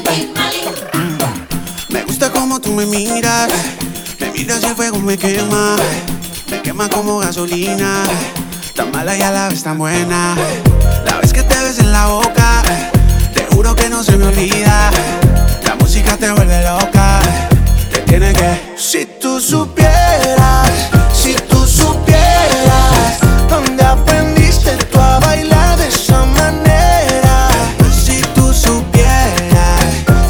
Me gusta como tú me miras y el fuego me quema como gasolina. Tan mala y a la vez tan buena. La vez que te ves en la boca, te juro que no se me olvida. La música te vuelve loca, te tiene que. Si tú supieras, dónde aprendiste tú a bailar de esa manera. Si tú supieras,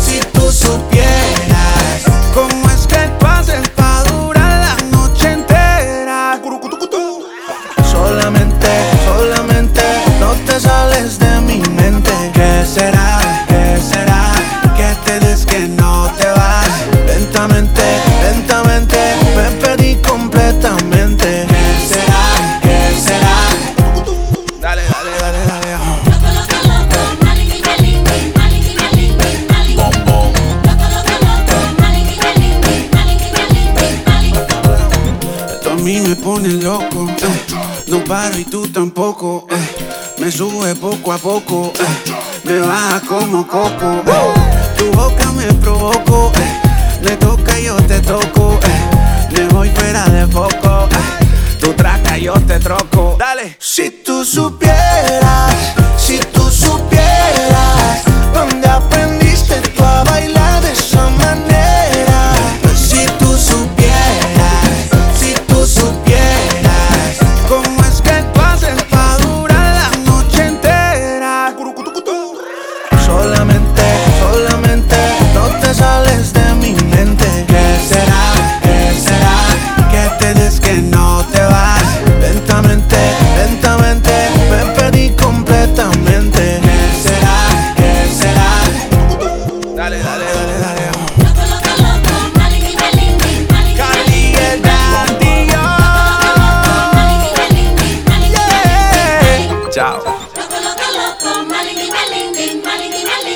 cómo es que tú haces pa' durar la noche entera. Solamente no te sales de mi mente. ¿Qué será? Que te des que no te vas. Lentamente, me perdí completamente. ¿Qué será? Dale. Esto a mí me pone loco, no paro y tú tampoco, me sube poco a poco, me baja como coco, tu boca me provoco, me toca y yo te toco, me voy fuera de foco, tu traca yo te troco. Dale. Si tú supieras, dónde aprendiste tú a bailar de esa manera. Si tú supieras, cómo es que tú haces pa' durar la noche entera. Solamente no te sales de mi mente. ¿Qué será? Que te des que no te vas. Lentamente, me perdí completamente. ¿Qué será? Dale. Cardi, el Daddy, yeah. Chao.